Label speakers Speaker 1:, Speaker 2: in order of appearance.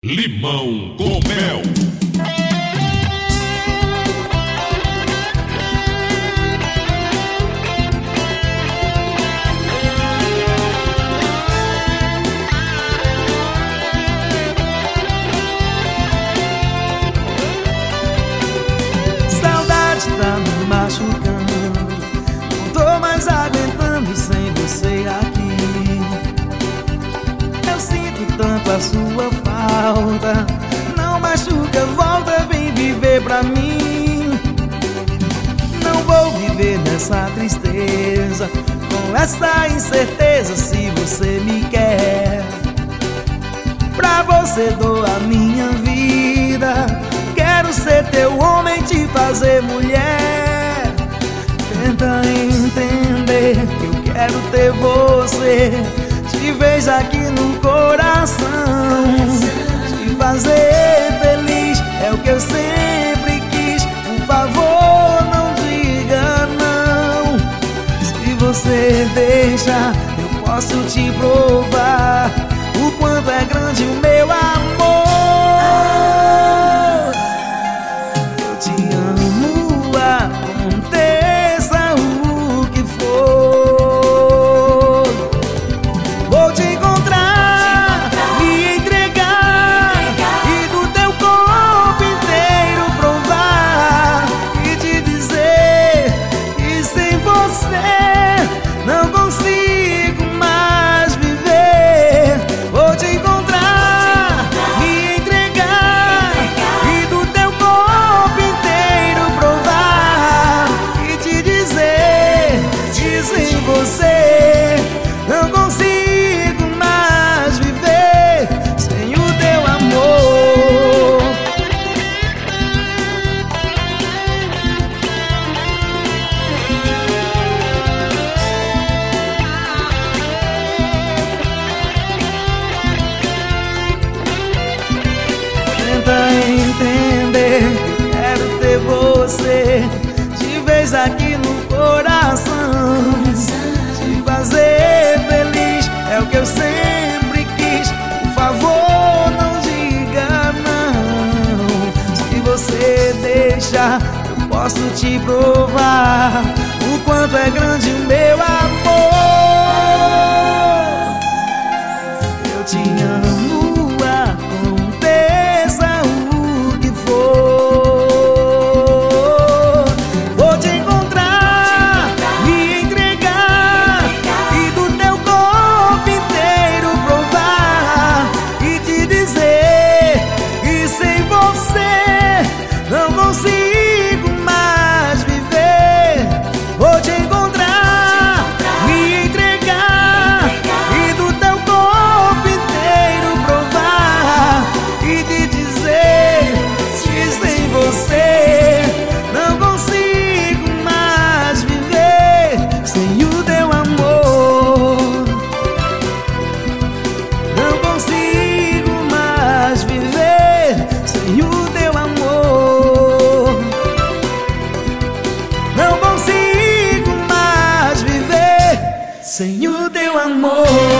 Speaker 1: Limão com mel.
Speaker 2: Saudade tá me machucando, não tô mais aguentando sem você aqui. Eu sinto tanto a sua falta, não machuca, volta, vem viver pra mim. Não vou viver nessa tristeza, com essa incerteza, se você me quer. Pra você dou a minha vida, quero ser teu homem, te fazer mulher. Tenta entender que eu quero ter você, te vejo aqui no coração. Te fazer feliz é o que eu sempre quis, por favor não diga não. Se você deixa, eu posso te provar o quanto é grande o meu amor. Eu te amo, aconteça o que for. Vou te encontrar, me entregar e do teu corpo inteiro provar e te dizer que sem você não consigo mais viver. Vou te encontrar, me entregar e do teu corpo inteiro provar e te dizer que sem você não consigo mais viver sem o teu amor. Tenta entender que quero ter você, te vejo aqui no coração. Te fazer feliz é o que eu sempre quis, por favor não diga não. Se você deixa, eu posso te provar o quanto é grande o meu amor. Eu te amo, aconteça o que for. Vou te encontrar, me entregar e do teu corpo inteiro provar e te dizer que sem você não consigo mais viver. Vou te encontrar, me entregar e do teu corpo inteiro provar e te dizer que sem você não consigo mais viver sem o teu amor. Não consigo mais viver sem o teu amor. Não consigo mais viver sem o teu amor.